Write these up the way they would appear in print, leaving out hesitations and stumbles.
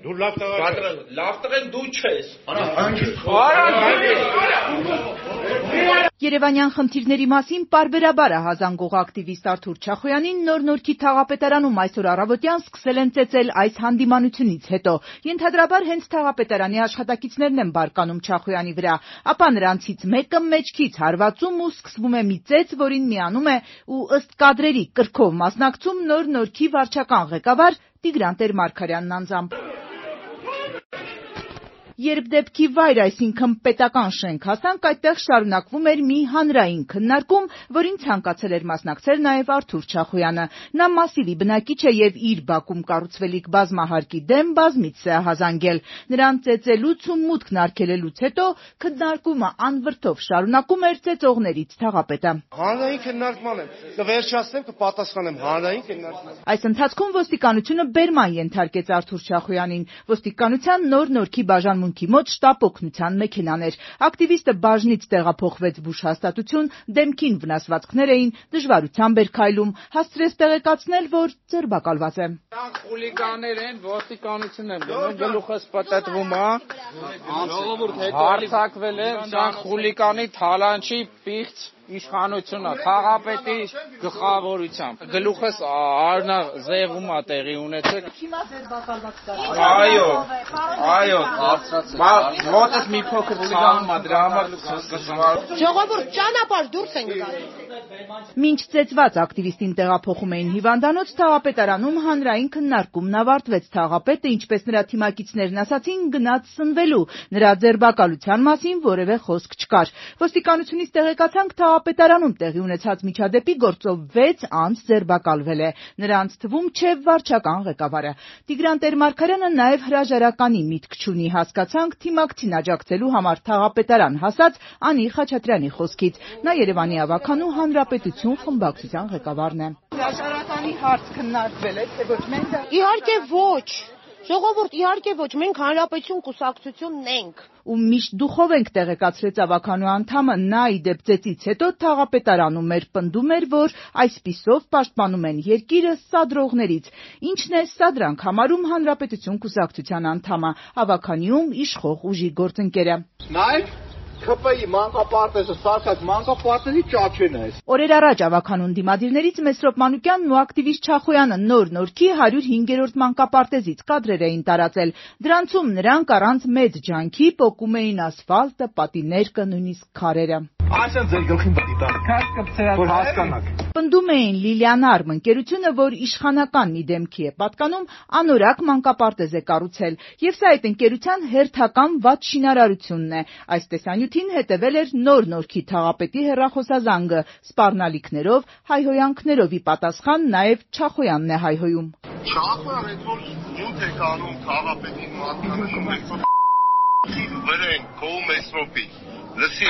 Դու լավ տղա ես։ Լավ տղեն դու չես։ Երևանյան խնդիրների մասին պարբերաբար է հազանգող ակտիվիստ Արթուր Չախոյանին Նոր-Նորքի թաղապետարանում այսօր առավոտյան սկսել են ծեծել այս հանդիմանությունից հետո։ Ենթադրաբար հենց թաղապետարանի աշխատակիցներն են բարկանում Չախոյանի վրա, ապա նրանցից մեկը մեջքից հարվածում ու սկսվում է մի ծեծ, որին միանում է ու ըստ կադրերի կրքով մասնակցում Նոր-Նորքի վարչական ղեկավար Տիգրան Տեր-Մարգարյանն անձամբ։ Երբ դեպքի վայր, այսինքն պետական շենք հասանք, այդտեղ շարունակվում էր մի հանրային քննարկում, որին ցանկացել էր մասնակցել նաև Արթուր Չախոյանը։ Նա մասիվի բնակիչ է եւ իր Բաքում կառուցվելիք բազմահարկի դեմ բազմիցս է հազանգել։ Նրան ծեծելուց ու մուտքն արգելելուց հետո քննարկումը անվրդով շարունակում էր ծեծողներից թաղապետը։ Հանրային քննարկման եմ, կվերջացնեմ, կպատասխանեմ հանրային քննարկման։ Այս ընթացքում ոստիկանությունը բերման ենթարկեց Արթուր Չախոյանին։ Ոստիկանության Նոր-Նորքի բաժանմունքի մոտ շտապ օգնության մեքենաներ։ Ակտիվիստը բաժնից տեղափոխվեց բուժ հաստատություն, դեմքին վնասվածքներ էին, դժվարությամբ էր քայլում, հասցրեց տեղեկացնել, որ ձերբակալված է։ Խուլիգաններ են, ոստիկանությունն են, գլուխս պատտվում է, հարձակվել է, սա խուլիգանի թալանչի պիղծ իշխանությունը, թաղապետի գլխավորությամբ։ Գլուխս արնա զեղում է տեղի ունեցել։ Հիմա ձերբակալված կա։ Այո, ոտս մի փոքր ցավում է, դրա համար դժվար։ Ժողովուրդ, ճանապարհ դուրս ենք գալիս։ Մինչ ծեծված ակտիվիստին տեղափոխում էին հիվանդանոց, թաղապետարանում հանրային քննարկումն ավարտվեց։ Թաղապետը, ինչպես նրա թիմակիցներն ասացին, գնաց սնվելու։ Նրա ձերբակալության մասին որևէ խոսք չկար։ Ոստիկանությունից տեղեկացանք, թաղապետարանում տեղի ունեցած միջադեպի գործով 6 անձ ձերբակալվել է։ Նրանց թվում չէ վարչական ղեկավարը։ Տիգրան Տեր-Մարգարյանը նաև հրաժարականի միտք չունի, հասկացանք թիմակցին աջակցելու համար թաղապետարան հասած Անի Խաչատրյանի խոսքից։ Նա Երևանի ավականու Հանրապետություն խմբակցության ղեկավարն է։ Հրաժարականի հարց քննարկվել է, թե ոչ մենք։ Իհարկե ոչ։ Ժողովուրդ, իհարկե ոչ, մենք Հանրապետություն կուսակցությունն ենք։ Ու միշտ դուխով ենք տեղեկացրեց ավականու անդամը, նա ի դեպ ծեծից հետո թաղապետարանում էր, պնդում էր, որ այսպիսով պաշտպանում են երկիրը սադրողներից։ Ինչն է սադրանք համարում Հանրապետություն կուսակցության անդամը, ավականիում իշխող ուժի գործընկերը։ Նայեք, ՔՊ-ի մանկապարտեզը սարքած մանկապարտեզի ճաչեն է։ Օրեր առաջ ավականուն դիմադիրներից Մեսրոպ Մանուկյանն ու ակտիվիստ Չախոյանը Նոր-Նորքի 105-րդ մանկապարտեզից կադրեր էին տարածել։ Դրանցում նրանք առանց մեծ ջանքի պոկում էին ասֆալտը, պատիներկը, նույնիսկ քարերը։ Այսինքն ձեր գլխին պետք է քաշ կպցրած որ հասկանաք։ Պնդում էին Լիլիանարմ ընկերությունը, որ իշխանական մի դեմքի է պատկանում, անորակ մանկապարտեզ է կառուցել, եւ սա այդ ընկերության հերթական վատ շինարարությունն է։ Այս տեսանյութին հետևել էր Նոր-Նորքի թաղապետի հեռախոսազանգը, սպառնալիքներով, հայհոյանքներով ի պատասխան նաեւ Չախոյանն է հայհոյում։ Չախոյան այդ որ նյութ է կանում թաղապետին մատնանշում եք վրեն քո Մեսրոպի լսի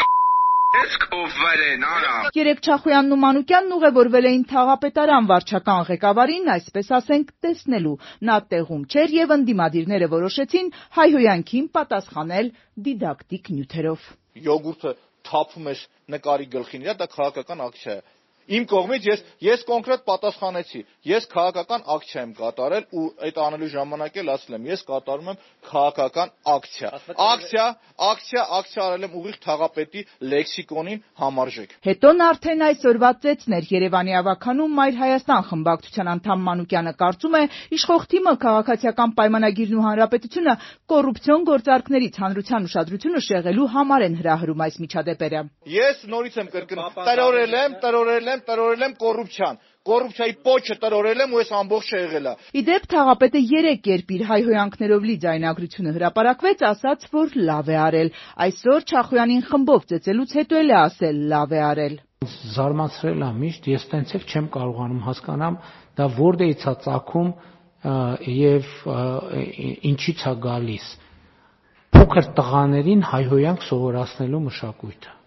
Երեք Չախոյանն ու Մանուկյանն ուղևորվել էին թաղապետարան վարչական ղեկավարին, այսպես ասենք, տեսնելու։ Նա տեղում չէր եւ ընդդիմադիրները որոշեցին հայհոյանքին պատասխանել դիդակտիկ նյութերով։ Յոգուրտը թափում ես նկարի գլխին, դա քաղաքական ակցիա է։ Իմ կողմից ես կոնկրետ պատասխանեցի։ Ես քաղաքական ակցիա եմ կատարել ու այդ անելու ժամանակ էլ ասել եմ, ես կատարում եմ քաղաքական ակցիա։ Ակցիա արել եմ ուղիղ թաղապետի լեքսիկոնին համարժեք։ Հետոն արդեն այսօրվա ծեծներ Երևանի ավականում Մայր Հայաստան խմբակցության անդամ Մանուկյանը կարծում է, իշխող թիմը քաղաքացիական պայմանագիրն ու հանրապետությունը կոռուպցիոն գործարքներից հանրության ուշադրությունը շեղելու համար են հրահրում այս միջադեպերը։ Ես նորից եմ կրկնում, տրորել եմ կոռուպցիան։ Կոռուպցիայի պոչը տրորել եմ ու ես ամբողջը եղել է։ Իդեպ թաղապետը 3 երբ իր հայհոյանքներով լի ձայնագրությունը հրապարակվեց, ասաց, որ լավ է արել։ Այսօր Չախոյանին խմբով ծեծելուց հետո էլ է ասել լավ է արել։ Զարմացրել է միշտ, ես տենց էլ չեմ կարողանում հասկանամ, դա որտեղից է ծագում եւ ինչից է գալիս։ Փոքր տղաներին հայհոյանք սովորացնելու մշակույթը։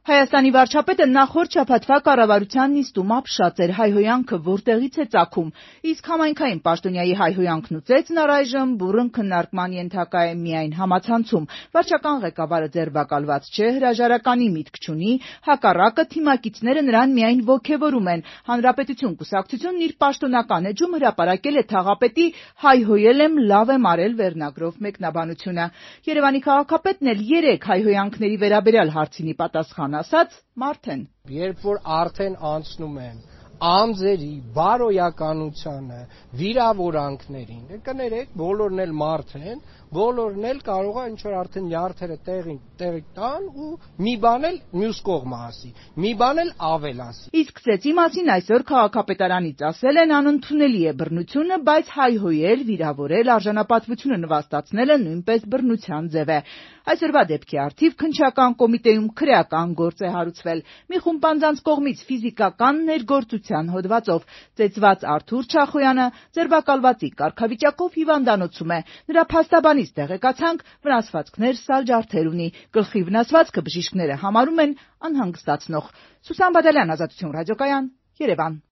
Հայաստանի վարչապետը նախորդ շաբաթվա կառավարության նիստում ապշած էր հայհոյանքը որտեղից է ծագում, իսկ համայնքային պաշտոնյայի հայհոյանքն ու ծեծն առայժմ բուռն քննարկման ենթակա է միայն համացանցում։ Վարչական ղեկավարը ձերբակալված չէ, հրաժարականի միտք չունի, հակառակը թիմակիցները նրան միայն ոգևորում են։ Հանրապետություն կուսակցությունն իր պաշտոնական էջում հրապարակել է թաղապետի «Հայհոյել եմ, լավ եմ արել» վերնագրով մեկնաբանությունը։ Երևանի քաղաքապետն էլ 3 հայհոյանքների վերաբերյալ հարցինի պատասխան ասաց Մարթեն։ Երբ որ արդեն անցնում են անձերի բարոյականությանը, վիրավորանքներին, կներեք, բոլորն էլ մարդ են, բոլորն էլ կարող է ինչ-որ արդեն նյարդերը տեղի տան ու մի բան էլ մյուս կողմը ասի, մի բան էլ ավել ասի։ Իսկ ծեծի մասին այսօր քաղաքապետարանից ասել են անընդունելի է բռնությունը, բայց հայհոյել, վիրավորել, արժանապատվությունը նվաստացնելը նույնպես բռնության ձև է։ Այսօրվա դեպքի առթիվ քննչական կոմիտեում քրեական գործ է հարուցվել։ Մի խումբ անձանց կողմից ֆիզիկական ներգործության հոդվածով ծեծված Արթուր Չախոյանը ձերբակալվածի կարգավիճակով հիվանդանոցում է։ Նրա փաստաբանից տեղեկացանք, վնասվածքներ սալջարդեր ունի։ Գլխի վնասվածքը բժիշկները համարում են անհանգստացնող։ Սուսան Բադալյան, Ազատություն ռադիոկայան, Երևան։